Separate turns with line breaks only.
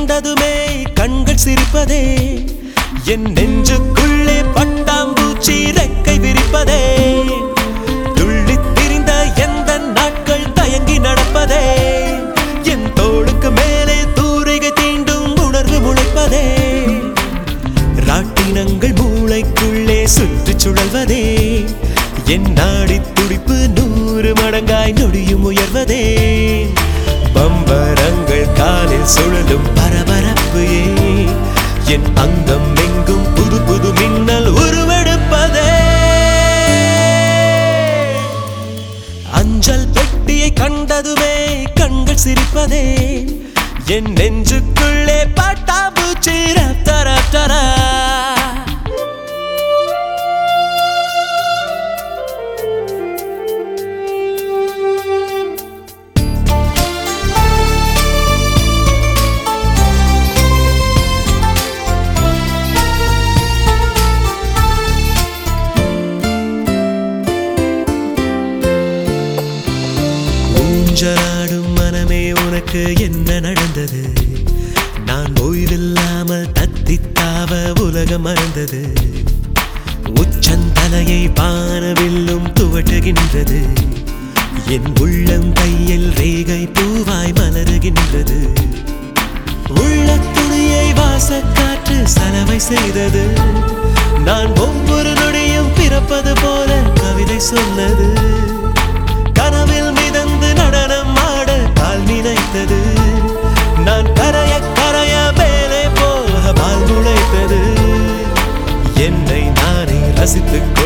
கண்டதுமே கண்கள் சிரிப்பதே என் நெஞ்சுக்குள்ளே பட்டாம்பூச்சி ரெக்கை விரிப்பதே துள்ளித் திரிந்த எந்த நாட்கள் தயங்கி நடப்பதே என் தோளுக்கு மேலே தூரிகை தீண்டும் உணர்வு முளைப்பதே ராட்டினங்கள் மூளைக்குள்ளே சுற்றி சுழல்வதே என் நாடி துடிப்பு 100 மடங்காய் நொடியும் உயர்வதே பம்பரங்கள் காலில் சுழலும் பரபரப்பு என் அங்கம் எங்கும் புது புது மின்னல் உருவெடுப்பதே அஞ்சல் பெட்டியை கண்டதுமே கண்கள் சிரிப்பதே என் நெஞ்சுக்குள்ளே பட்டாம்பூச்சி ரப்தரப்தரா ஊஞ்சலாடும் மனமே உனக்கு என்ன நடந்தது நான் ஓய்வில்லாமல் தத்தித்தாவ உலகம் மறந்தது உச்சந்தலையை பானவில்லும் துவட்டுகின்றது என் உள்ளம் கையில் ரேகை பூவாய் மலருகின்றது உள்ள துணியை வாசக்காற்று சலவை செய்தது நான் ஒவ்வொரு நொடியும் பிறப்பது போல கவிதை சொன்னது கனவில் மிதந்து நடனம் ஆட கால் நினைத்தது நான் கரைய கரைய மேலே போக பால் முளைத்தது என்னை நானே ரசித்துக்